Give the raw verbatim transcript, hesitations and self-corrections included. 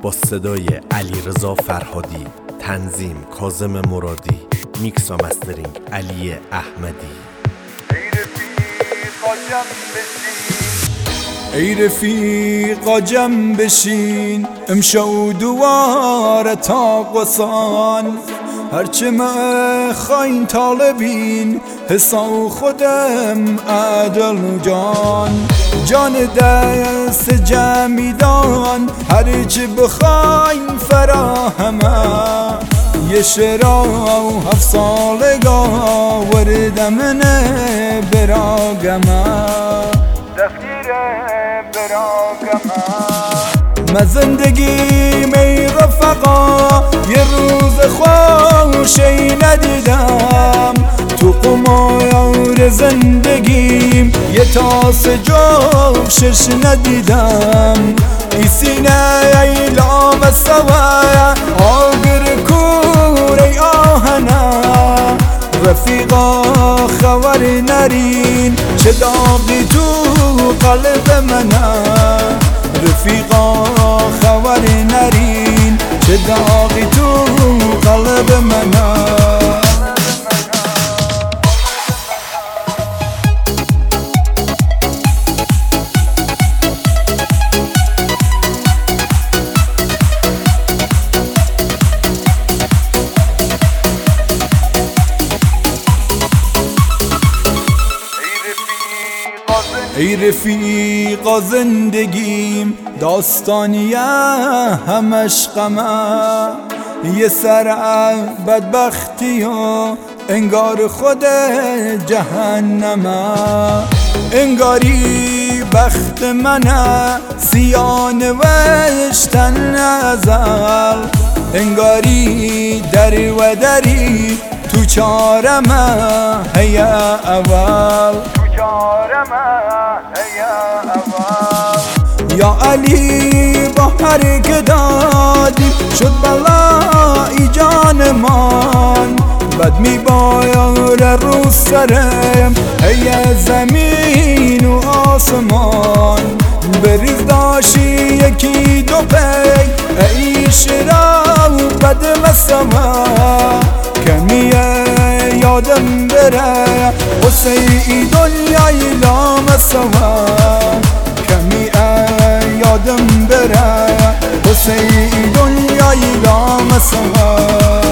با صدای علیرضا فرهادی، تنظیم کاظم مرادی، میکس و مسترینگ علی احمدی. ای رفیقا جمع بشین امشو دواره تا قصان، هرچه ما خاین طالبین حسا خودم عدل جان، جان دست جمیدان هرچه بخاین فراهمه، یه شرا و هفت سالگا وردمنه براغمه ما زندگی می رفقا یه روز خوشی ندیدم، تو قمار زندگیم یه تاس جوشش ندیدم، ای سینه ای لام سوایه آگر کور ای آهنه، رفیقا خبر نرین چه داغی تو قلب منه، رفیقا خبر نرین چه داغی تو قلب منه. ای رفیقا زندگیم داستانیه همش غمه، یه سر بدبختی و انگار خود جهنمه، انگاری بخت منه سیاه نوشتن ازل، انگاری در و دری تو چارمه هی اول، یا علی با هر که دادی شد بلایی جانمان، بد می بایاره رو سرم ای زمین و آسمان، بریز داشی یکی دو پی ای شرا و بد مسما، کمیه یادم بره حسی دنیای لام سوا، کمی یادم بره حسی دنیای لام سوا.